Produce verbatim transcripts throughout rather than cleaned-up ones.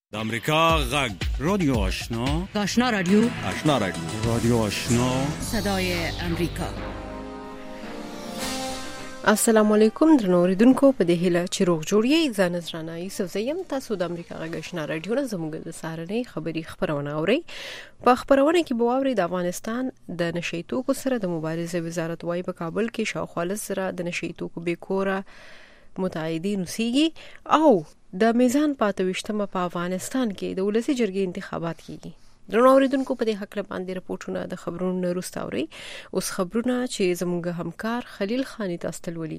د امریکا غږ رادیو آشنا آشنا رادیو آشنا رادیو رادیو آشنا صدای امریکا. السلام علیکم درنو اوریدونکو، په دې هیله چې روغ جوړ یې. زه نذرانه یوسف زیم، تاسو د امریکا غږ آشنا رادیو نه زموږ د سهارنۍ خبری خبرونه اورئ. په خبرونه کې به واورئ د افغانستان د نشئی توکو سره د مبارزې وزارت وايي په کابل کې شاوخوا لس زره د نشئی توکو بیکوره متعهدین اوسېږي او د میزان پاتويشتمه په افغانستان کې د ولسی جرګې انتخابات کیږي. درنو اوریدونکو، په دې حق له باندې راپورټونه د خبرونو وروسته اورئ. اوس خبرونه چې زموږ همکار خلیل خانی تاسو ته ولي.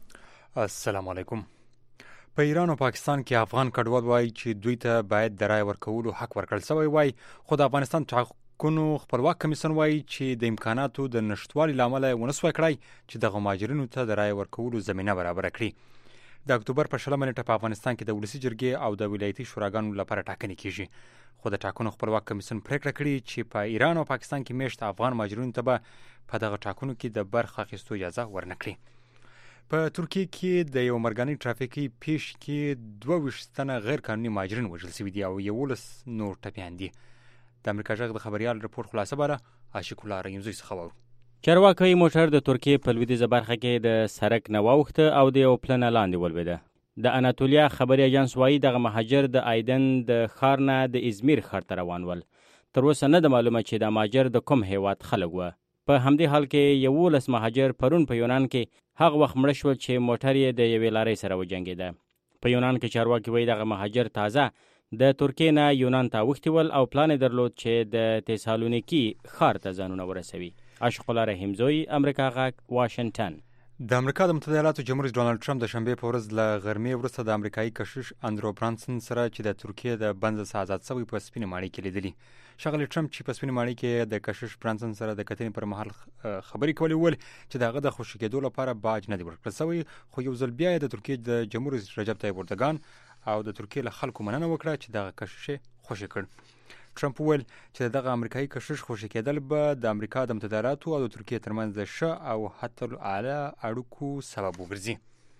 السلام علیکم. په ایران او پاکستان کې افغان کډوال وایي چې دوی ته باید د رای ورکولو حق ورکړل شوی وای، خو د افغانستان حقوقو خپلواک کمیسیون وایي چې د امکاناتو د نشټوالي لامل ونسوي کړای چې د مهاجرینو ته د رای ورکولو زمينه برابر کړي. د اکتوبر په شلمه نیټه په افغانستان کې د ولسی جرګې او د ولایتي شوراګانو لپاره ټاکنې کیږي، خو د ټاکنو خپلواک کمیسیون پریکړه کړې چې په ایران او پاکستان کې میشت افغان مهاجرینو ته به په دغه ټاکنو کې د برخه اخیستو اجازه ورنکړي. په ترکیه کې د یو مرګنی ټرافیکي پیښ کې دوه ویشت تنه غیر قانوني مهاجرین وژل شوي دي او یولس نور ټپیان دي. د امریکا غږ د خبريال رپورت خلاصه باره عاشق الله رحیمزی څخه وو. چارواکي موټر د ترکیه په لویدیځه برخه کې د سړک نه واوښته او د یو پلن لاندې ولوېده. د اناتولیا خبري اژانس وايي دغه مهاجر د آیدن د ښار نه د ازمیر ښار ته روان ول. تر اوسه نه ده معلومه چې د مهاجر د کوم هیواد خلک و. په همدې حال کې یولس مهاجر پرون په یونان کې هغه وخت مړه شول چې موټر یې د یوې لارې سره وجنګېده. په یونان کې چارواکي وايي دغه مهاجر تازه د ترکیه نه یونان ته اوښتي ول او پلان یې درلود چې د تسالونیکي ښار ته ځانونه ورسوي. عاشق الله رحیمزی، امریکا غږ، واشنگټن. د امریکا د متحده ایالاتو جمهور رئیس ډونالد ټرمپ د شنبه په ورځ له غرمې وروسته د امریکایي کشیش اندرو برانسن سره چې د ترکیه د بند څخه آزاد شوی په سپینې ماڼۍ کې لیدلی. ښاغلی ټرمپ چې په سپینې ماڼۍ کې د کشیش برانسن سره د کتنې پر مهال خبرې کولې ول چې دغه د خوشی کېدو لپاره باج نه دی ورکړل شوی، خو یو ځل بیا د ترکیه د جمهور رئیس رجب طیب اردوغان او د ترکیه له خلکو مننه وکړه چې دغه کشیش خوشی کړ. ټرمپ وویل چې دغه امریکایي کشیش خوشی کېدل به د امریکا د متحده ایالاتو او د ترکیه ترمنځ د ښه او حتی اعلی اړیکو سبب وګرځي.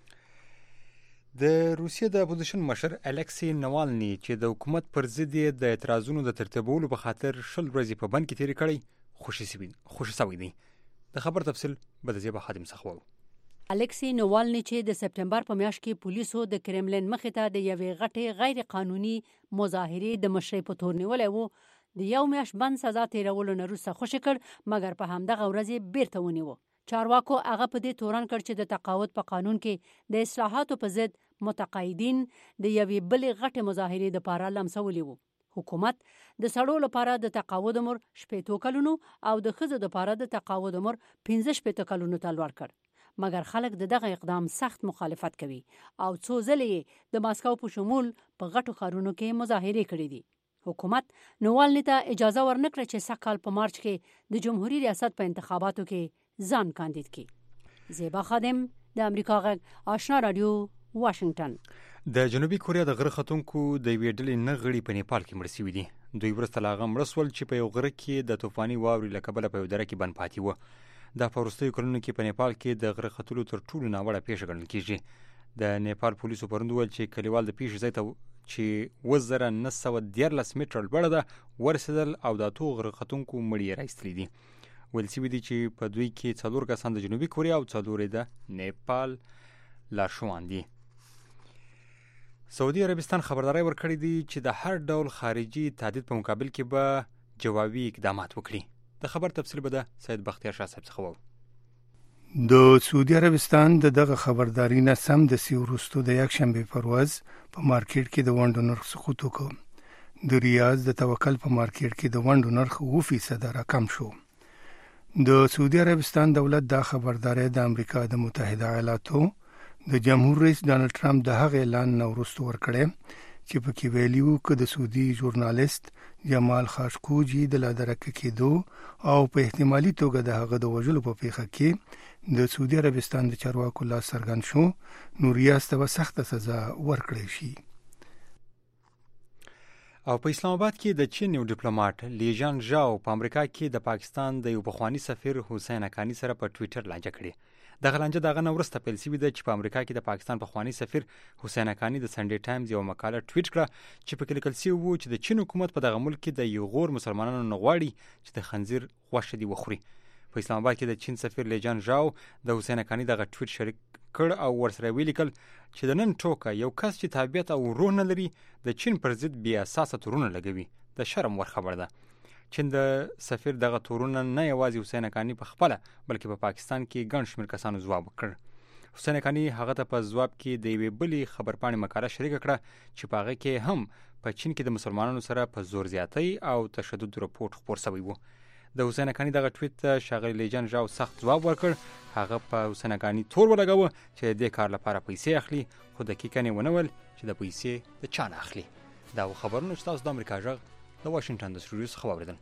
د روسیې د اپوزیشن مشر الکسی نوالني چې د حکومت پر ضد د اعتراضونو د ترتیبولو په خاطر شل ورځې په بند کې تیرې کړې خوشی شوی خوشی شوی دی. د خبر تفصیل به د زیبا خادم څخه وو. الکسی نوالني چې د سپټمبر په میاشت کې پولیسو د کرملین مخې ته د یوې غټې غیر قانوني مظاهرې د مشرۍ په تور نیولې وو، د یو میاشت بند سزا تیرولو نه وروسته خوشي کړ، مګر په همدغه ورځ یې بیرته ونیو. چارواکو هغه په دې تورن کړ چې د تقاعد په قانون کې د اصلاحاتو په ضد متقاعدین د یوې بلې غټې مظاهرې دپاره لمسولي وو. حکومت د سړو لپاره د تقاعد عمر شپېتو کلونو او د ښځو دپاره د تقاعد عمر پنځه شپېته کلونو ته لوړ کړ، مګر خلک د دغه اقدام سخت مخالفت کوي او څو ځلې د ماسکو په شمول په غټو ښارونو کې مظاهرې کړې دي. حکومت نوالني ته اجازه ورنکړه چې سږ کال په مارچ کې د جمهوریت ریاست په انتخاباتو کې ځان کاندید کړي. زیبا خادم، د امریکا غږ، آشنا رادیو، واشنگټن. د جنوبي کوریا د غره ختونکو د یوې ډلې نه غړي په نیپال کې مړ شوي دي. دوی وروسته له هغه مړه شول چې په یو غره کې د طوفاني واورې له کبله په یو دره کې بند پاتې وو. دا په وروستیو کلونو کې په نیپال کې د غره ختلو تر ټولو ناوړه پیښه ګڼل کېږي. د نیپال پولیسو پرون وویل چې کلیوال د پیښې ځای ته چې اووه زره نه سوه دیارلس متره لوړه ده ورسېدل او د اتو غره ختونکو مړي یې راایستلي دي. ویل شوي دي چې په دوی کې څلور کسان د جنوبي کوریا او څلور یې د نیپال لارښوان دي. سعودي عربستان خبرداری ورکړی دی چې د هر ډول خارجي تهدید په مقابل کې به جوابي اقدامات وکړي. د خبر تفصیل به د سید بختیار شاه صاحب څخه وو. د سعودي عربستان د دغه خبرداري نه سم د سی وروستو د یک شنبه پر ورځ په مارکیټ کې د ونډو نرخ سقوط وکړ. د ریاض د توکل په مارکیټ کې د ونډو نرخ اووه فیصد راکم شو. د سعودي عربستان دولت دا خبرداری د امریکا د متحده ایالاتو د جمهور رئیس ډانلډ ټرمپ د هغه اعلان نه وروسته ورکړی چې په کې ویلیو چې د سعودي ژورنالیست جمال خاشقجي د لادرکه کېدو او په احتمالي توګه د هغه د وژلو په پیښه کې د سعودي عربستان د چارواکو لاس څرګند شو، نو ریاست به سخته سزا ورکړی شي. او په اسلام آباد کې د چین یو ډیپلوماټ لیجان ژاو په امریکا کې د پاکستان د یو پخوانی سفیر حسین حقانی سره په ټوئیټر لانجه کړې. دغه لانجه دغه نه وروسته پیل شوې ده چې په امریکا کې د پاکستان پخوانی سفیر حسین حقانی د سنډے ټایمز یو مقاله ټویټ کړه چې په کې لیکل شوی و چې د چین حکومت په دغه ملک کې د یو غور مسلمانانو نه غواړي چې د خنزیر غوښه دی وخوري. په اسلام آباد کې د چین سفیر لیجان ژاو د حسین حقانی دغه ټویټ شریک کړ او ورسره ویل کل چې د نن ټوکه یو کس چې تابعیت او روح نه لري د چین پر ضد بې اساسه تورونه لګوي د شرم ور خبر ده. چین د سفیر دغه تورونه نه یوازې حسین حقانی په خپله بلکې په پاکستان کې ګڼ شمېر کسانو ځواب وکړ. حسین حقانی هغه ته په ځواب کې د یوې بلې خبرپاڼې مقاله شریکه کړه چې په هغه کې هم په چین کې د مسلمانانو سره په زور زیاتۍ او تشدد رپورټ خپور شوی و. د حسین حقانی دغه ټویټ ته ښاغلي لیجان ژاو سخت ځواب ورکړ. هغه په حسین حقانی تور ولګاوه چې د دې کار لپاره پیسې اخلي، خو دقیقاً یې ونه ویل چې د پیسې د چا نه اخلي. دا خبرونه چې تاسو د امریکا غږ د واشنگټن د سټوډیو څخه واورېدل.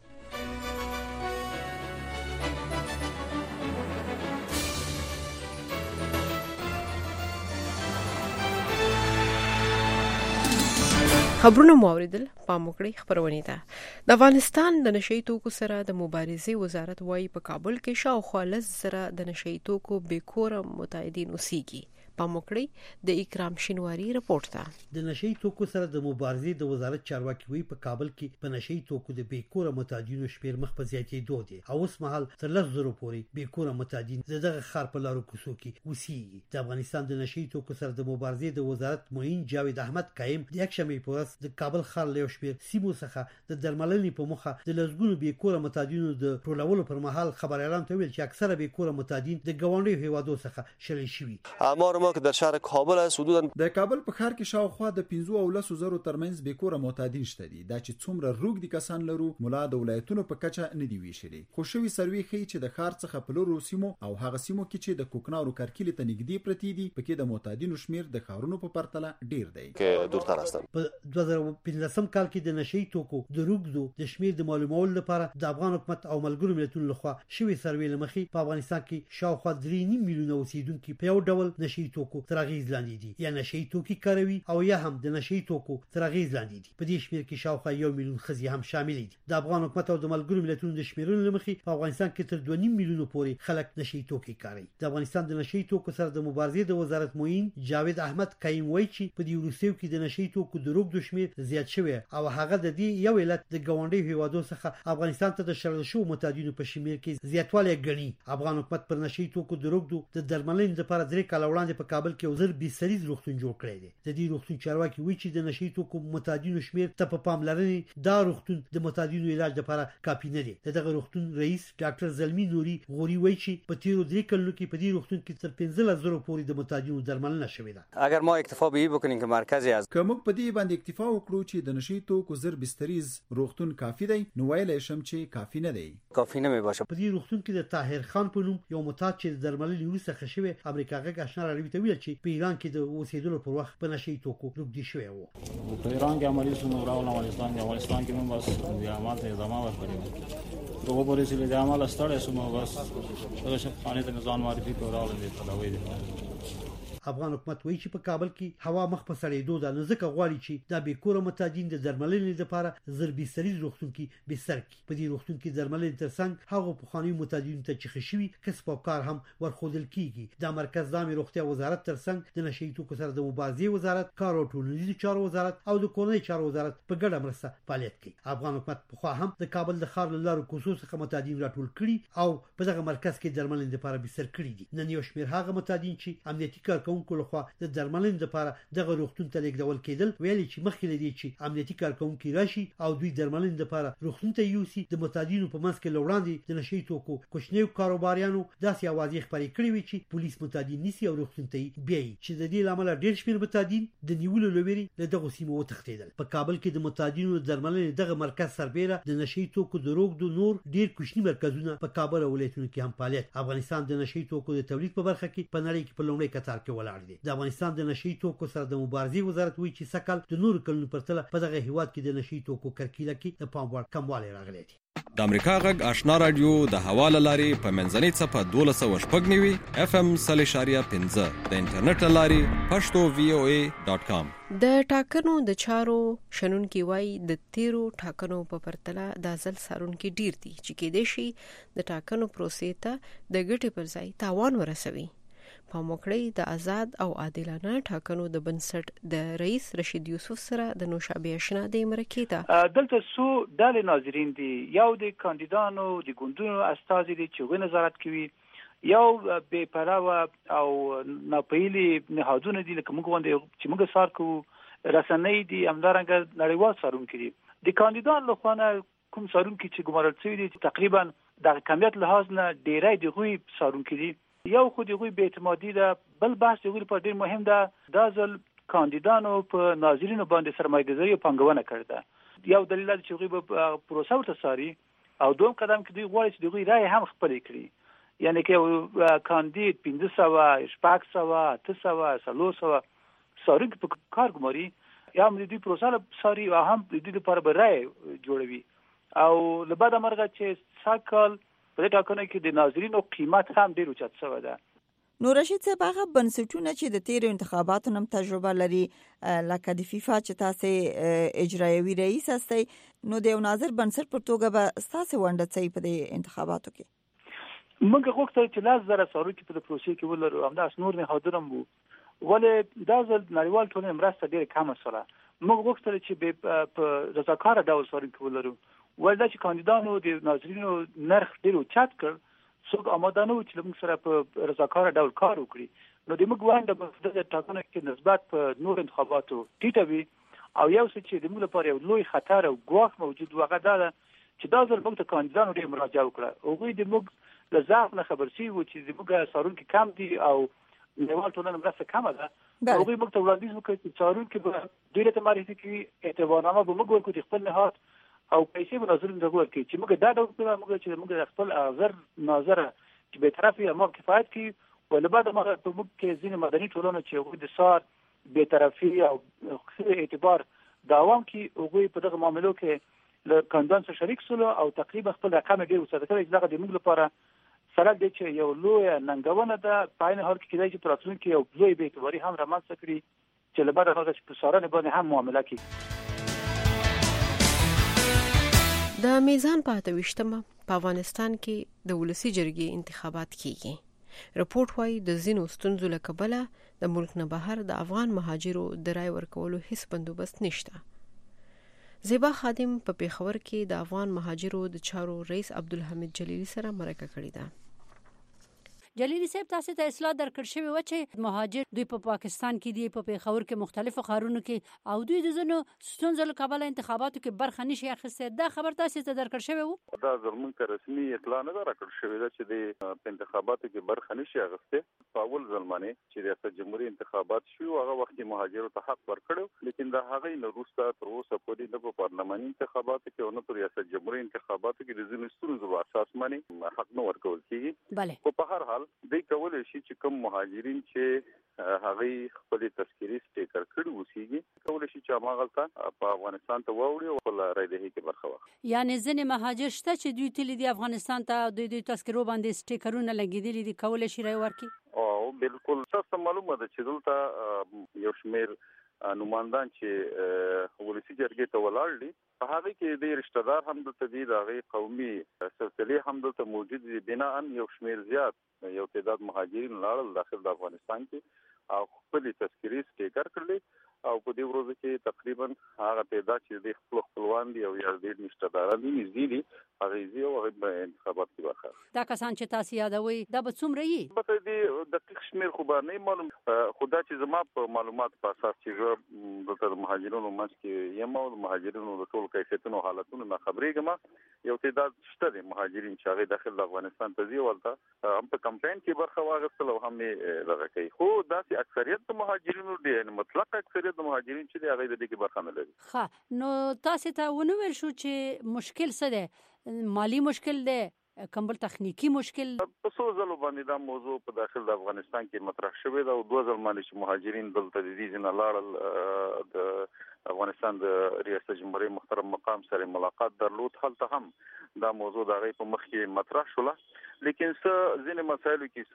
خبرونه مو اوریدل. پام وکړئ خبرونه ده. د افغانستان د نشئی توکو سره د مبارزې وزارت وايي په کابل کې شاوخوا لس زره د نشئی توکو بیکوره متعهدین اوسېږي. پام وکړئ د اکرام شینواری رپورت ده. د نشئی توکو سره د مبارزې د وزارت چارواکي وی په کابل کې په نشئی توکو د بیکوره متعهدینو شمیر مخ په زیاتېدو دي او اوس مهال تر لس زره پورې بیکوره متعهدین دغه ښار په لارو کوڅو کې اوسېږي. د افغانستان د نشئی توکو سره د مبارزې د وزارت معین جاوید احمد قائم د یکشنبه په ورځ د کابل ښار له شمیر سیمو څخه د درملنې په مخه د لسګونو بیکوره متعهدینو د ټولولو پر مهال خبريالان ته ویل چې اکثره بیکوره متعهدین د ګاونډي هیوادو څخه شړل شوي. امر ما که در شهر کابل است حدودا د کابل په ښار کې شاوخوا د پنځه او لس زره ترمنځ بیکوره متعهدین شته دي. دا چې څومره روګ دي کسان لرو مولا د ولایتونو په کچه نه دی ویشلي. خو شوی سروي ښیي چې د ښار څخه په لورو سیمو او هغه سیمو کې چې د کوکنارو کارکلي ته نږدې پرتی دي پکې د متعهدینو شمیر د ښارونو په پرتله ډیر دی. که دورتر هستن. په دوه زره پنځلسم کال کې د نشئی توکو د روګدو د شمیر د معلومولو لپاره د افغان حکومت او ملګرو ملتونو لخوا شوی سروي لمخې په افغانستان کې شاوخوا درې نیم میلیونه اوسیدونکو په یو ډول نشئی توکو تر اغیز لاندې دي یا نشئی توکي کاروي او یا هم د نشئی توکو تر اغیز لاندې دي. په دې شمیر کې شاوخوا یو میلیون ښځې هم شامل دي. د افغان حکومت او د ملګرو ملتونو د شمیرونو لمخې په افغانستان کې تر دوه نیم میلیونه پورې خلک نشئی توکي کاروي. د افغانستان د نشئی توکو سره د مبارزې د وزارت معین جاوید احمد قائم وایي چې په دې وروستیو کې د نشئی توکو د روګدو شمیر زیات شوی او هغه د دې یو علت د ګاونډي هیوادو څخه افغانستان ته د شړل شو متعهدینو په شمیر کې زیاتوالی ګڼي. افغان حکومت پر نشئی توکو د روګدو د درملنې لپاره درې کاله وړاندې په کابل کې وزیر بيسریز روغتون جوړ کړی دی. د دې روغتون چارواکي وایي چې د نشئی توکو متعهدینو شمیر ته په پاملرنې دا روغتون د متعهدینو علاج لپاره کافي نه دی. دغه روغتون رئیس ډاکټر زلمی نوري غوري وایي چې په تیرو درې کلونو کې په دې روغتون کې تر پنځه زره پورې د متعهدینو درملنه شوې ده. اگر ما اکتفا به این بکنیم که مرکزی از که موږ په دې باندې اکتفا وکړو چې د نشئی توکو زر بستریز روغتون کافي دی نو ویلای شم چې کافي نه دی. کافی نمی باشه. په دې روغتون کې د طاهر خان په نوم یو متعهد چې درملنې وروسته ښه شوی امریکا غږ آشنا راوي ته ویل چې په ایران کې د اوسېدلو پر وخت په نشئی توکو روږدي شوی و. په ایران کې عملي سونه راول افغانستان کې افغانستان کې موږ بس د عمل ته ادامه ورکړو. تو په پولیسو له عمل ستړی سمو بس هغه شپ خانه ته نظام معرفي کول دي تلاوي دي. افغان حکومت وایي چې په کابل کې هوا مخ په سړېدو ده نو ځکه غواړي چې دا بیکوره متعهدین د درملنې لپاره زر بستریز روغتون کې بستر کړي. په دې روغتون کې درملنې ترڅنګ هغه پخواني متعهدینو ته چې ښه شوي کسب او کار هم ورښودل کیږي. دا مرکز د عامه روغتیا وزارت ترڅنګ د نشئی توکو سره د مبارزې وزارت، کار او ټولنیزو چارو وزارت او د کورنۍ چارو وزارت په ګډه مرسته فعالیت کوي. افغان حکومت پخوا هم د کابل د ښار له لارو کوڅو څخه متعهدین راټول کړي او په دغه مرکز کې درملنې لپاره بستر کړي دي. نن یو شمېر هغه متعهدین چې امنیتي کارکونکو لخوا د درملنې لپاره دغه روغتون ته لیږدول کېدل ویلي چې مخکې لدی چې امنیتي کارکونکي راشي او دوی درملنې لپاره روغتون ته یوسي د متعهدینو په منځ کې لوړاندې د نشئی توکو کوچنیو کاروباریانو داسې اوازې خپرې کړې وي چې پولیس متعهدین نیسي او روغتون ته بیایي چې د دې لامل ډېر شمېر متعهدین د نیولو لوري له دغه سیمو وتښتېدل. په کابل کې د متعهدینو درملنې دغه مرکز سربېره د نشئی توکو د روغدو نور ډېر کوچني مرکزونه په کابل او ولایتونو کې هم فعالیت. افغانستان د نشئی توکو د تولید په برخه کې په نړۍ کې په لومړي کتار کې ولاړ دی. د افغانستان د نشئی توکو سره د مبارزې وزارت وایي چې سکل د نور کلونو پرتله په دغه هیواد کې د نشئی توکو کرکیله کې د پام وړ کموالی راغلی دی. د امریکا غږ آشنا رادیو د حواله لاري په منځنۍ صفه دولس او شپږ نیوي اف ام صلی شاریه پنځه د انټرنیټ لاري پښتو وی او ای ډاٹ کام. د ټاکنو د چارو شنونکي وای د تیرو ټاکنو په پرتله د ځل سارونکي ډیر دي چې کېدې شي د ټاکنو پروسې ته د ګټې پر ځای تاوان ورسوي. په موکړی د آزاد او عادلانه ټاکنو د بنسټ د رئیس رشید یوسف سره د نوشابه آشنا د مرکیته دلته سو ډالې ناظرین دي، یو د کاندیدانو د ګوندونو استازي دي چې نظارت کوي، یو بې پروا او ناپیلي نهادونه دي لکه موږ غوندې چې موږ سار کوو، رسنۍ دي، همدارنګه نړیوال سارونکي دي. د کاندیدانو لخوا کوم سارونکي چې ګمارل شوي دي تقریبا د کمیت لحاظ نه ډیری د غوي سارونکي دي. یو خو د غوي بې اعتمادي ده، بل بحث د غوي په ډیر مهم ده دا ځل کاندیدانو په ناظرینو باندې سرمایه‌ګذاري او پانګونه کړې ده. یو دلیل دی چې غوي په پروسه ورته ساري، او دوم قدم کې دوی غواړي چې د غوي رائے هم خپل کړي، یعنی کې کاندید پنځه سوه شپږ سوه اته سوه څلور سوه سارونکي په کار ګماري، یا هم د دوی پروسه ساري او هم د دوی لپاره به رائے جوړوي. او له بعده مرغه چې ساکل په دې ټاکنو کې د ناظرینو قیمت هم ډیر اوچت شوی ده. نو رشید صاحب هغه بنسټونه چې د تیرو انتخاباتو نم تجربه لري لکه د فیفا چې تاسو اجرایوي رئیس هستئ، نو د یو ناظر بنسټ پر توګه به تاسو ونده څه په دې انتخاباتو کې موږ غوښتل چې لاس زره سارونکي په پروسې کې ولرو، همداس نور نه حاضرم وو، ولې دا ځل نړیوال ټولنې مرسته ډیره کمه سره. موږ غوښتل چې په رضاکاره ډول سارونکي ولرو، ولدا چې کاندیدانو د ناظرینو نرخ ډیر اوچت کړ، څوک آماده نه و چې موږ سره په رضاکاره ډول کار وکړي. نو د موږ وانده په دغه ټاکنو کې نسبت په نور انتخاباتو ټیټه وي، او یو څه چې د موږ لپاره یو لوی خطر او ګواښ موجود وغه دا چې دا ځل موږ ته کاندیدانو ډیر مراجعه وکړه، او دوی د موږ له ضعف نه خبر شي و چې د موږ سارونکي کم دي او نړیوال ټولنه مرسته کمه ده. هغوی موږ ته وړاندیز وکړ چې سارونکي به دوی ته معرفي کړي، اعتبارنامه به موږ ورکړو د خپل نهاد او پیسې به ناظرین ته ورکړي چې موږ دا ډول کړو موږ چې موږ خپل حاضر ناظر چې به طرفي امام کفایت کی، ولې بعد موږ په موږ کې ځینې مدني ټولنه چې هغوی د سار به طرفي او اعتبار داوام کی، هغوی په دغه معاملو کې له کاندیدان سره شریک شول او تقریبا خپل رقم ډیر وساته کړی. دغه د موږ لپاره سره د چې یو لوی ننګونه ده، په عین حال کې کېدای چې پراتونکو یو لوی به اعتباري هم رامنځته کړي چې له بعد هغه چې په سارنه باندې هم معامله کوي. د میزان په اته ویشتمه په افغانستان کې د ولسی جرګې انتخابات کیږي. رپورت وايي د زینو ستونزو له کبله د ملک نه بهر د افغان مهاجرو د رای ورکولو هیڅ بندوبست نشته. زیبا خادم په پیښور کې د افغان مهاجرو د چارو رئیس عبدالحمید جلیلی سره مرکه کړې ده. جلیلی صاحب تاسو ته اصلاح درکړ شوی و چې مهاجر دوی په پا پاکستان کې دی، په پیښور کې مختلفو ښارونو کې، او دوی د ځینو ستونزو له کبله انتخاباتو کې برخه نشي اخیستی. دا خبر تاسو ته درکړ شوی و؟ دا زموږ ته رسمي اطلاع نه ده راکړل شوې ده چې د انتخاباتو کې برخه نشي اخیستی. په اول ځل باندې چې ریاست جمهوریت انتخابات شو هغه وخت مهاجرو ته حق ورکړو، لیکن دا هغه نه وروسته تر اوسه پورې نه په پارلماني انتخاباتو کې او نه په ریاست جمهوریت انتخاباتو کې د ځینو ستونزو په اساس باندې حق نه ورکول کیږي. بله په هر حال دوی کولای شي چې کوم مهاجرین چې هغه خپل تذکری سټیکر کړي وسیږي کولای شي چې هغه په افغانستان ته ووري او په رایدهي کې برخه واخلي. یعنی ځینې مهاجر شته چې دوی تللی دی افغانستان ته، دوی د تذکرو باندې سټیکرونه لګیدلي دي، کولای شي رای ورکړي؟ او بالکل تاسو معلومه ده چې دلته یو شمیر نمائندان چې ولسی جرګې ته ولاړ دي، په هغه کې د رشتہ دار هم دلته دي، د هغې قومي سلسلې هم دلته موجود دي. بناء یو شمیر زیات یو تعداد مهاجرین لاړل داخل د افغانستان کې او خپل تذکری سټیکر کړل، او په دې ورځ کې تقریبا هغه تعداد چې د خپل خپلوان دي او یا د رشتہ داران دي نږدې دي هغه یې او هغه په انتخابات کې برخه اخلي. دا کسان چې تاسو یادوي دا به څومره یي؟ په دې دقیق شمیر خو به نه معلوم، خدا چې زما په معلومات په اساس چې د مهاجرونو مس کې یم او مهاجرونو د ټول کیفیتونو حالتونو نه خبرېږم، یو تعداد شته دي مهاجرین چې هغه داخل د افغانستان ته ځي، ولته هم په کمپاین کې برخه واخیستل او هم یې دغه کوي. خو داسې اکثریت د مهاجرینو دي، یعنی مطلق اکثریت د مهاجرین چې هغه د دې کې برخه نه لري. ښه، نو تاسو ته ونه ویل شو چې مشکل څه دی؟ مالی مشکل دی، کمبل تخنیکی مشکل؟ په څو ځلو باندې دا موضوع په داخل د افغانستان کې مطرح شوې ده او دوه ځل باندې چې مهاجرین دلته د دې ځنه لاړل د افغانستان د ریاست جمهوریت محترم مقام سره ملاقات درلود، هلته هم دا موضوع د هغې په مخ کې مطرح شوله. لیکن څه ځینې مسایلو کې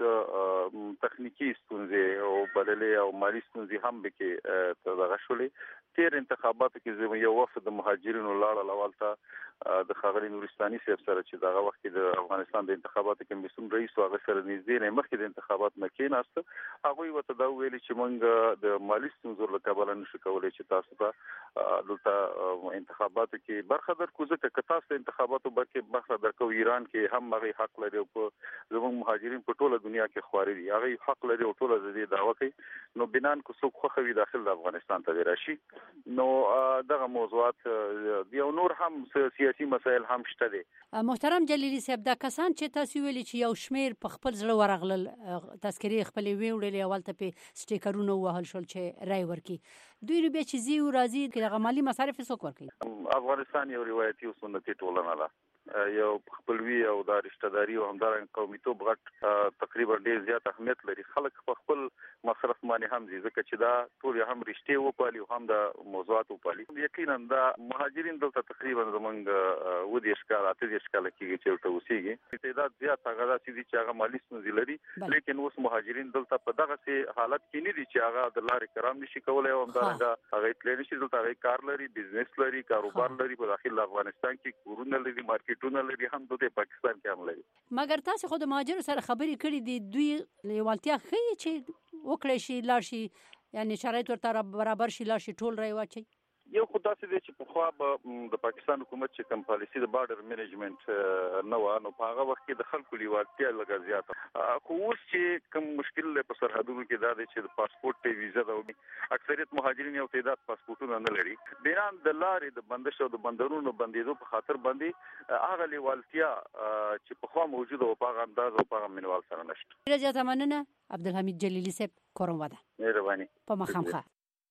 څه تخنیکي ستونزې او بللې او مالي ستونزې هم به کې دغه شولې. تیر انتخاباتو کې یو وفد د مهاجرینو لاړل اولته د ښاغلي نورستاني صاحب سره چې دغه وخت کې د افغانستان د انتخاباتو کمیسیون رئیس و هغه سره نږدې نه مخکې د انتخابات نه کېناسته. هغوی ورته دا ویلي چې موږ د مالي ستونزو له کبله نشو کولی چې تاسو ته دلته انتخاباتو کې برخه درکړو، ځکه که تاسو د انتخاباتو کې برخه درکو ایران کې هم هغوی حق لري او زموږ مهاجرین په ټوله دنیا کې خواري دي، هغوی حق لري او ټوله د دې دعوه کوي. نو بنان کو څوک خوښوي داخل د افغانستان ته راشي. نو دغه موضوعات یو نور هم سیاسي مسایل هم شته دي. محترم جلیلی صاحب، دا کسان چې تاسو ویلي چې یو شمیر په خپل زړه ورغلل، تذکرې خپلې ویوړلې، اولته په سټیکرونه ووهل شول چې رای ورکړي، دوی بیا چې ځي او راځي که هغه مالي مصارف څوک ورکوي؟ افغانستان یو روایتي او سنتي ټولنه ده، یو خپلوي او د رشتہداري او همدارنګه قومیتوب غټ تقریبا ډیر زیات اهمیت لري. خلک په خپل مصرف باندې هم ځي، ځکه چې دا ټول هم رشتې وپالي او هم د موضوعات وپالي. یقینا دا مهاجرین دلته تقریبا زمونږ و دې ښکار اته دې ښکار کېږي چې ورته اوسېږي. تعداد زیات هغه داسې دي چې هغه مالي ستونزې لري، لیکن اوس مهاجرین دلته په دغه سي حالت کې نه دي چې هغه د لارې کرام نشي کولای او همدارنګه هغه تللی نشي. دلته هغه کار لري، بزنس لري، کاروبار لري، په داخل افغانستان کې کورونه لري، مارکیټونه لري، هم د پاکستان کې هم لري. مګر تاسو خو د مهاجرو سره خبرې کړې دي، دوی لیوالتیا ښیي چې وکړی شي لاړ شي، یعنی شرایط ورته برابر شي لاړ شي ټول رای واچوي؟ یو خو داسې دی چې پخوا به د پاکستان حکومت چې کوم پالیسي د بارډر مینجمنټ نه وه، نو په هغه وخت کې د خلکو لیوالتیا لږه زیاته. خو اوس چې کوم مشکل دی په سرحدونو کې دا دی چې د پاسپورټ ته ویزه ده، اکثریت مهاجرین یو تعداد پاسپورټونه نه لري. بنان د لارې د بندش او د بندرونو بندېدو په خاطر باندې هغه لیوالتیا چې پخوا موجوده وه په هغه انداز او په هغه منوال سره نشته. ډېره زیاته مننه عبدالحمید جلیلي صاحب، کورم وده. مهرباني. په مخامخه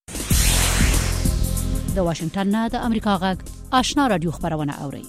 د واشنگټن نه د امریکا غږ آشنا رادیو خبرونه اوري.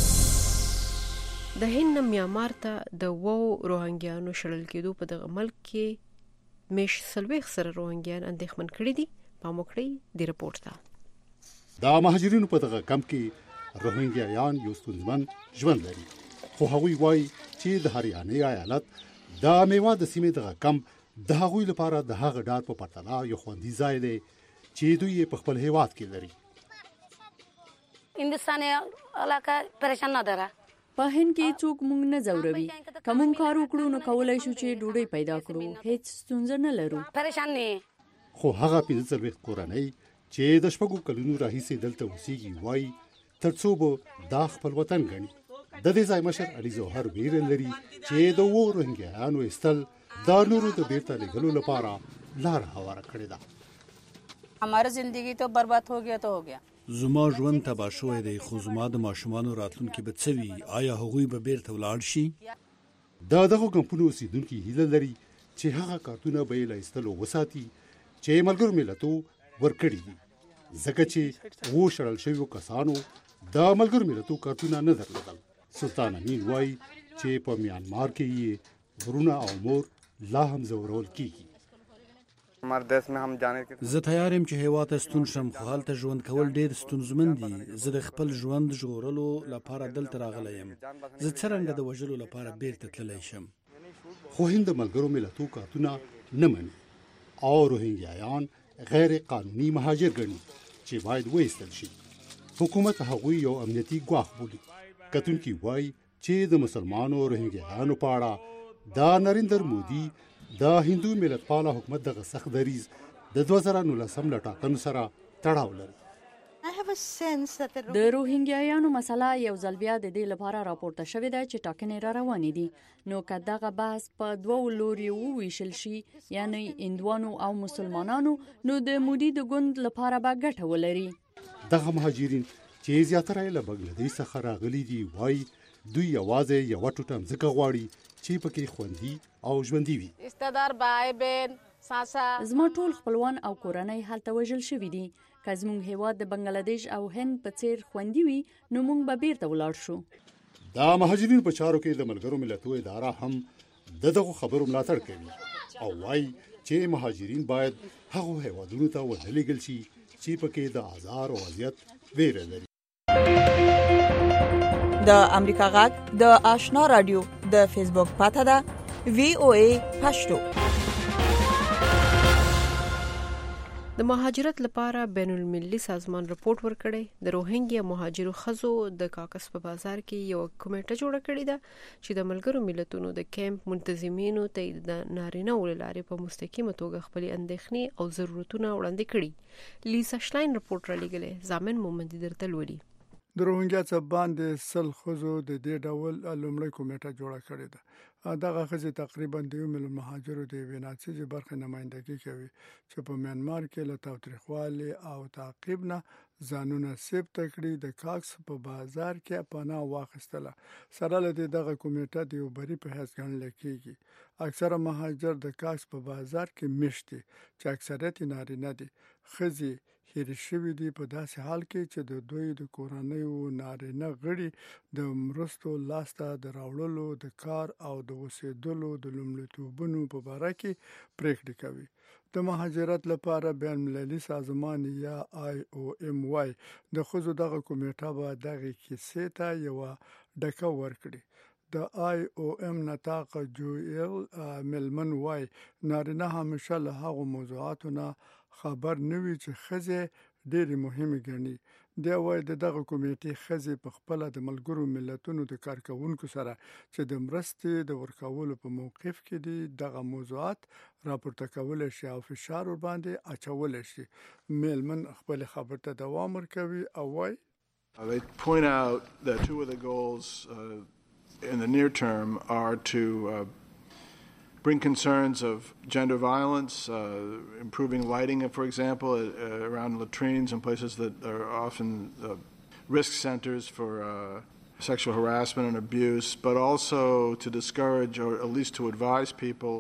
د هند میانمار ته د وو روهنګیانو شړل کېدو په دغه ملک کې مش سلويخ سره روهنګیان اندېښمن کړي دي. په موکړی د رپورت ته دا مهاجرینو په دغه کمپ کې روهنګیان یو ستونزمن ژوند لري، خو هغوی وایي چې د هریانې ایالت دا میوه د سیمې دغه کمپ د هغوی لپاره د هغه ډار په پرتله یو خوندي ځای دی چې دوی په خپل هیواد کې لري. هندستان علاقه پریشان نه دره په هند کې څوک مونږ نه زوروي، کوم کار وکړو نو کولای شو چې ډوډۍ پیدا کړو، هیڅ ستونزه نه لرو. پریشان نه. خو هغه پنځه څلوېښت کورنۍ چې د شپږو کلونو راهیسې دلته اوسېږي وایي ترڅو به دا خپل وطن ګڼي. د دې ځای مشر علي ظوهر ویره لري چې د وو روهنګیانو ایستل دا نورو د بیرته لېږلو لپاره لار هواره کړې ده. हमारी जिंदगी तो बर्बाद हो गया तो हो गया. زما ژوند تباه شوی دی، خو زما د ماشومانو راتلونکي به څه وي؟ آیا هغوی به بیرته ولاړ شي؟ دا دغه کمپونو اوسېدونکي هیله لري چې هغه کارتونه به یې له ایستلو وساتي چې ملګرو ملتو ورکړي دي، ځکه چې وو شړل شویو کسانو د ملګرو ملتو کارتونه نه درلودل. سلطان امین وایي چې په میانمار کې یې غرونه او مور لا هم زورول کیږي. زه تیار یم چې هیواد ته ستون شم، خو هلته ژوند کول ډېر ستونزمن دي. زه د خپل ژوند ژغورلو لپاره دلته راغلی یم. زه څرنګه د وژلو لپاره بیرته تللی شم؟ خو هند د ملګرو ملتو کارتونه نه مني او روهنګیایان غیر قانوني مهاجر ګڼي چې باید وایستل شي. حکومت هغوی یو امنیتي ګواښ بولي. کتونکي وایي چې د مسلمانو روهنګیایانو په اړه دا نریندر مودي دا هندو ملت پاله حکومت دغه سخت دریز د دوه زره نولسم له ټاکنو سره تړاو لري. د روهنګیایانو مسله یو ځل بیا د دې لپاره راپورته شوې ده چې ټاکنې را روانې دي، نو که دغه بحث په دوو لوریو وویشل شي، یعنی هندوانو او مسلمانانو، نو د مودي د ګوند لپاره به ګټه ولري. دغه مهاجرین چې زیاتره یې له بنګلادیش څخه راغلي دي وایي دوی یوازې یوه ټوټه مځکه غواړي چې پکې خوندي او ژوندي وي. استادار بای بین ساسا زما ټول خپلوان او کورنۍ هلته وژل شوي دي. که زموږ هیواد د بنګلادیش او هند په څیر خوندي وي نو موږ به بیرته ولاړ شو. دا مهاجرین په چارو کې د ملګرو ملتونو اداره هم د دغو خبرو ملاتړ کوي او وایي چې مهاجرین باید هغو هیوادونو ته ونه لېږل شي چې پکې د آزار او اذیت ویره لري. د امریکا غږ د آشنا رادیو د فیسبوک پاته ده وی او ای پښتو. د مهاجرت لپاره بین المللي سازمان رپورت ورکړی. د روهینګیا مهاجرو خزو د کاکس په بازار کې یو کمیټه جوړه کړې ده چې د ملګرو ملتونو د کیمپ منتظمینو ته د نارینه ولارې په مستقیمه توګه خپل اندېښنې او ضرورتونه وړاندې کړي. لیسا شلاین رپورت را لګلې. ضامن مومندي درته لولي. د روهینګیا څخه باندې سل خزو د دې ډول لومړی کمیټه جوړه کړې ده. دغه خزې تقریبا د یو میلیون مهاجرو د یوې ناڅیزې برخې نمایندګي کوي چې په میانمار کې له تاوتریخوالي او تعقیب نه ځانونه ثبت کړي. د کاکس په بازار کې پناه واخیستله. سره له دې دغه کمیټه د یو بری په حیث ګڼل کېږي. اکثره مهاجر د کاکس په بازار کې مشتي چې اکثریت نارینه دي. خزې هېر شوي دي په داسې حال کې چې د دوی د کورنیو نارینه غړي د مرستو لاسته د راوړلو د کار او د اوسېدلو د لومړیتوبونو په باره کې پریکړې کوي. د مهاجرت لپاره بین المللي سازمان یا آی او ام وای د ښځو دغه کمیټه به دغه کیسې ته یوه ډکه ورکړي. د آی او ام نطاق جویل ملمن وای نارینه همیشه له هغو موضوعاتو نه خبر نه وي چې ښځې ډېرې مهمې ګڼي. دی وایي د دغه کمیټې ښځې په خپله د ملګرو ملتونو د کارکوونکو سره چې د مرستې د ورکولو په موقف کې دي دغه موضوعات راپورته کولی شي او فشار ورباندې اچولی شي. میلمن خپل خبر ته دوام ورکوي او وایي They point out that two of the goals uh, in the near term are to uh, bring concerns of gender violence, uh, improving lighting, for example, uh, around latrines and places that are often uh, risk centers for uh, sexual harassment and abuse, but also to discourage or at least to advise people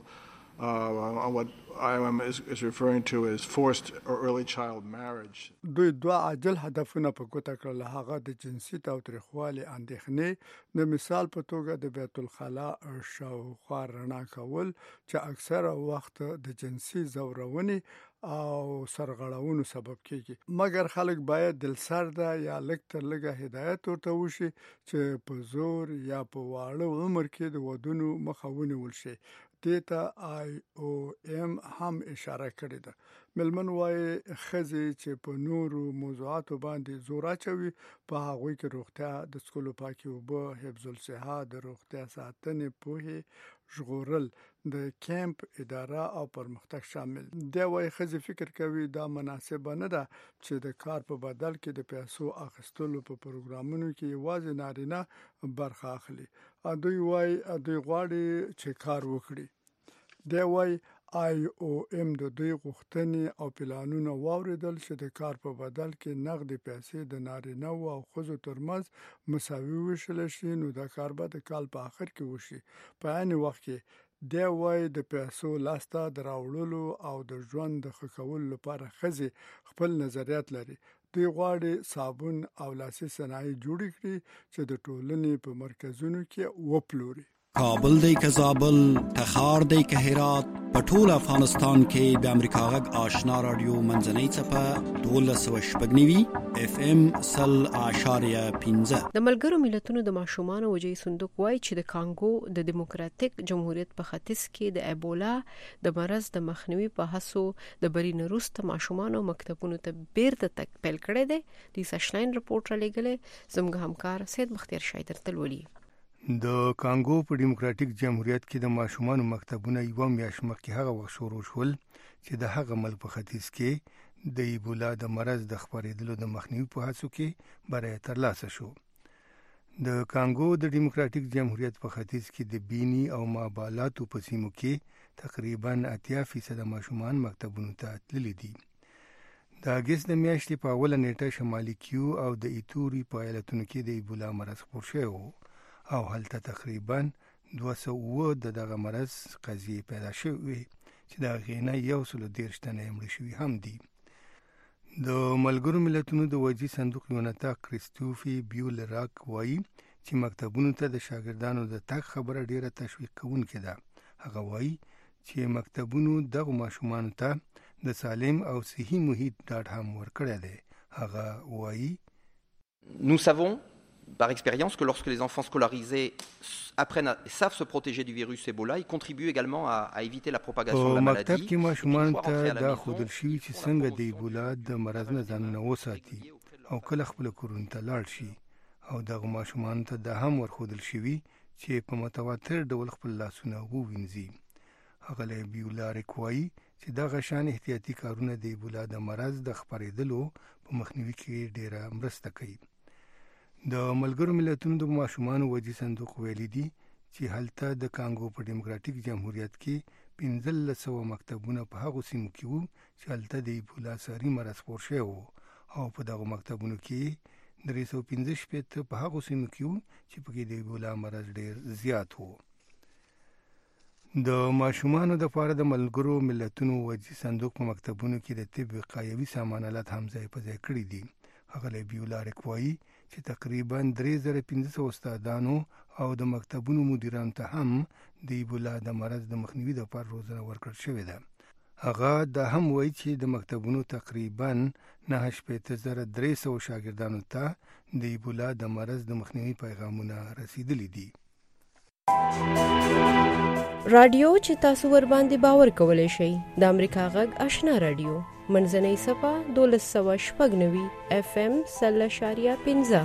uh, on what I O M is, is referring to as forced or early child marriage. دوی دوه عاجل هدفونه په ګوته کړل. هغه د جنسي تاوتریخوالي اندېښنې د مثال په توګه د بیت الخلا شاوخوا رڼا کول چې اکثره وخت د جنسي ځورونې او سرغړونو سبب کېږي. مګر خلک باید دلسرده یا لږ تر لږه هدایت ورته وشي چې په زور یا په واړه عمر کې د ودونو مخه ونیول شي. دې ته آی او ام هم اشاره کړې ده. ملمن وایي ښځې چې په نورو موضوعاتو باندې زور اچوي په هغوی کې روغتیا، د څښلو پاکې اوبه، حفظ الصحه، د روغتیا ساتنې، پوهې، ژغورل، د کیمپ اداره او پرمختګ شامل. دی وایي ښځې فکر کوي دا مناسبه نه ده چې د کار په بدل کې د پیسو اخیستلو په پروګرامونو کې یوازې نارینه برخه اخلي. دوی وایي دوی غواړي چې کار وکړي. دی وایي آی او ام د دوی غوښتنې او پلانونه واوریدل چې د کار په بدل کې نغدي پیسې د نارینه او ښځو ترمنځ مساوي ویشل شي، نو دا کار به د کال په آخر کې وشي. په عین وخت کې دی وایي د پیسو لاسته د راوړلو او د ژوند د ښه کولو لپاره ښځې خپل نظریات لري. دوی غواړي صابون او لاسي صنایع جوړې کړي چې د ټولنې په مرکزونو کې وپلوري. کابل دی که زابل، تخار دی که هرات، په ټول افغانستان کې د امریکا غږ آشنا رادیو منځنۍ څپه دولس سوه شپږ نوي اف ام سل اعشاریه پنځه. د ملګرو ملتونو د ماشومانو وجهي صندوق وایي چې د کانګو د دیموکراتیک جمهوریت په ختیځ کې د ایبولا د مرض د مخنیوي په هڅو د برین وروسته ماشومانو مکتبونو ته بیرته تګ پیل کړی دی. لیسا شلاین رپورټ را لېږلی. زموږ همکار سید بختیار شایدر تلولي. د کانګو په دیموکراتیک جمهوریت کې د ماشومانو مکتبونه یو میاشت مخکې هغه وخت شروع شول چې د هغه ملک په ختیځ کې د ایبولا د مرض د خپرېدلو د مخنیوي په هڅو کې بری ترلاسه شو. د کانګو د دیموکراتیک جمهوریت په ختیځ کې د بینی او مابالاتو په سیمو کې تقریبا اتیا فیصد ماشومان مکتبونو ته تللي دي. د اګست د میاشتې په اوله نیټه شمالي کیو او د ایتوري په ایالتونو کې د ایبولا مرض خپور شوی و او هلته تقریبا دوه سوه اووه د دغه مرض قضیې پیدا شوې چې د هغې نه یو سل او دېرش تنه یې مړه شوي هم دي. د ملګرو ملتونو د وجهي صندوق یو نطاق کریستوفي بیولراک وایي چې مکتبونو ته د شاګردانو د تګ خبره ډیره تشویق کوونکې ده. هغه وایي چې مکتبونو دغه ماشومانو ته د سالم او صحي محیط ډاډ هم ورکړی دی. هغه وایي Nous savons par expérience que lorsque les enfants scolarisés apprennent et savent se protéger du virus Ebola, ils contribuent également à, à éviter la propagation de la maladie. په مکتب کې ماشومان ته دا ښودل شوي چې څنګه د ایبولا د مرض نه ځانونه وساتي او کله خپل کورونو ته لاړ شي، او دغه ماشومان ته دا هم ورښودل شوي چې په متواتر ډول خپل لاسونه ووینځي. هغه بیولاریک وایي چې دغه شان احتیاطي کارونه د ایبولا د مرض د خپرېدلو په مخنیوي کې ډېره مرسته کوي. د ملګرو ملتونو د ماشومانو ودي صندوق ویلي دي چې هلته د کانګو په ډیموکراتیک جمهوریت کې پنځلس سوه مکتبونه په هغو سیمو کې وو چې هلته د ایبولا ساري مرض خپور شوی و، او په دغو مکتبونو کې درې سوه پنځه شپېته په هغو سیمو کې وو چې پکې د ایبولا مرض ډېر زیات و. د ماشومانو دپاره د ملګرو ملتونو ودي صندوق په مکتبونو کې د طب وقایوي سامان آلات هم ځای په ځای کړي دي. هغه بیولاریک وایي چې تقریبا درې زره پنځه سوه استادانو او د مکتبونو مدیرانو ته هم د ایبولا د مرض د مخنیوي لپاره روزنه ورکړل شوې ده. هغه دا هم وایي چې د مکتبونو تقریبا نهه شپېته زره درې سوه شاګردانو ته د ایبولا د مرض د مخنیوي پیغامونه رسیدلی دي. رادیو چې تاسو ور باندې باور کولای شئ د امریکا غږ آشنا رادیو منځنۍ صفه دولس سوه شپږ نوي اف ام سل اشاریه پنځه.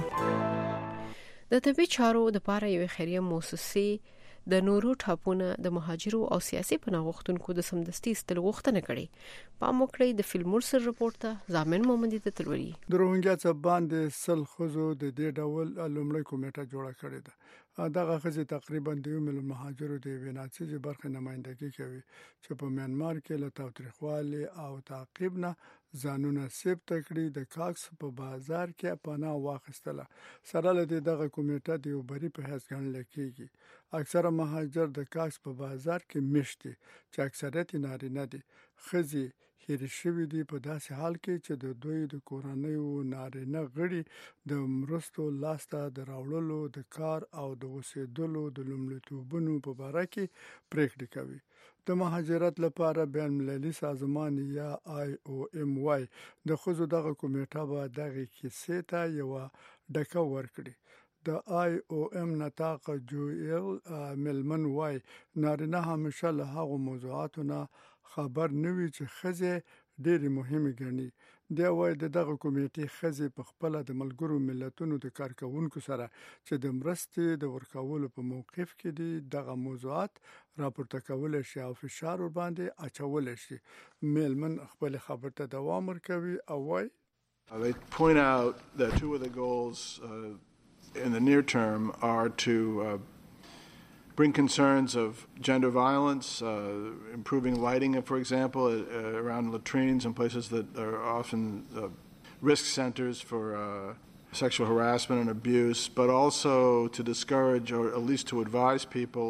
د طبي چارو د پاره یو خیریه موسسې د نورو ټاپونه د مهاجرو او سیاسي پناه غوښتونکو د سمدستي استل غوښتنه کړې. پام وکړئ د فلمورسر رپورټ ته ضامن محمدي ته تلوري. د روهینګیا څخه باندې سل خزو د دې ډول لومړی کمیټه جوړه کړې ده. دغه خزې تقریبا د یو میلیون مهاجرو د یوې ناڅیزې برخې نمایندګي کوي چې په میانمار کې له تاوتریخوالي او تعقیب نه ځانونه ثبت کړي د کاکس په بازار کې پناه واخیستله. سره له دې دغه کمیټه د یو بری په حیث ګڼل کېږي. اکثره مهاجر د کاکس په بازار کې مشت دي چې اکثریت نارینه دي. ښځې هېرې شوي دي په داسې حال کې چې د دوی د کورنیو نارینه غړي د مرستو لاسته د راوړلو د کار او د اوسېدلو د لومړیتوبونو په باره کې پریکړې کوي. د مهاجرت لپاره بین المللي سازمان یا آی او ام وای د ښځو دغه کمیټه به دغه کیسې ته یوه ډکه ورکړي. د آی او ام نطاق جویل ملمن وای نارینه همیشه له هغو موضوعاتو نه خبر نه وي چې ښځې ډېرې مهمې ګڼي. دی وایي د دغه کمیټې ښځې په خپله د ملګرو ملتونو د کارکوونکو سره چې د مرستې د ورکولو په موقف کې دي دغه موضوعات راپورته کولی شي او فشار ورباندې اچولی شي. میلمن خپل خبر ته دوام ورکوي او وایي They point out that two of the goals uh, in the near term are to uh, bring concerns of gender violence, uh, improving lighting, for example, uh, around latrines and places that are often uh, risk centers for uh, sexual harassment and abuse, but also to discourage or at least to advise people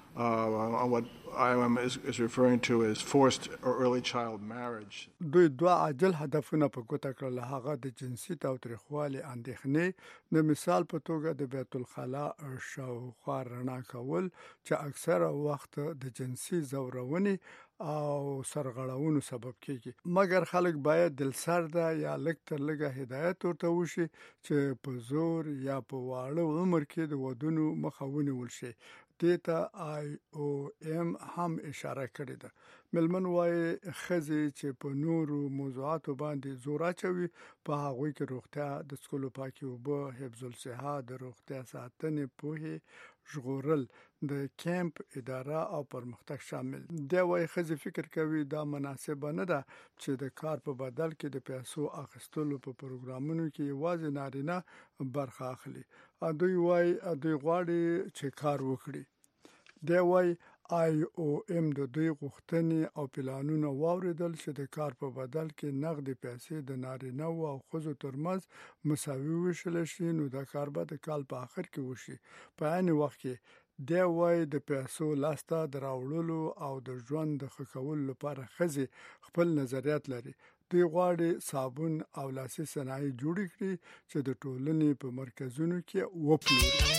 uh, on what I O M is, is referring to as forced or early child marriage. دوی دوه عاجل هدفونه په ګوته کړل. هغه د جنسي تاوتریخوالي اندېښنې د مثال په توګه د بیت الخلا شاوخوا رڼا کول چې اکثره وخت د جنسي ځورونې او سرغړونو سبب کیږي. مګر خلک باید دلسرده یا لږ تر لږه هدایت ورته وشي چې په زور یا په واړه عمر کې د ودونو مخه ونیول شي. دې ته آی او ام هم اشاره کړې ده. ملمن وایي ښځې چې په نورو موضوعاتو باندې زور اچوي په هغوی کې روغتیا، د څښلو پاکې اوبه، حفظ الصحه، د روغتیا ساتنې، پوهې، ژغورل، د کیمپ اداره او پرمختګ شامل. دی وایي ښځې فکر کوي دا مناسبه نه ده چې د کار په بدل کې د پیسو اخیستلو په پروګرامونو کې یوازې نارینه برخه اخلي. دوی وایي دوی غواړي چې کار وکړي. دی وایي آی او ام د دوی غوښتنې او پلانونه واوریدل چې د کار په بدل کې نغدي پیسې د نارینه او ښځو ترمنځ مساوي ویشل شي، نو دا کار به د کال په آخر کې وشي. په عین وخت کې دی وایي د پیسو لاسته د راوړلو او د ژوند د ښه کولو لپاره ښځې خپل نظریات لري. دوی غواړي صابون او لاسي صنایع جوړې کړي چې د ټولنې په مرکزونو کې وپلوري.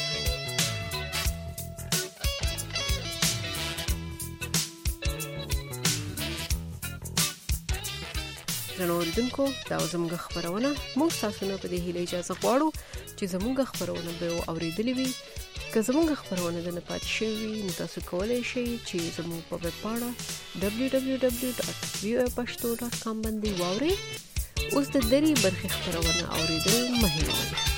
اوریدونکو دا زموږ خبرونه موږ تاسو نه په دې هیله اجازه غواړو چې زموږ خبرونه به اوریدلې وي که زموږ خبرونه د نه پات شي نو تاسو کولای شئ چې زموږ په ویب پاڼه دبلیو دبلیو دبلیو ډاټ وی او پښتو ډاټ کام باندې واورئ. اوس د دری برخې خبرونه اوریدل مه هېروئ.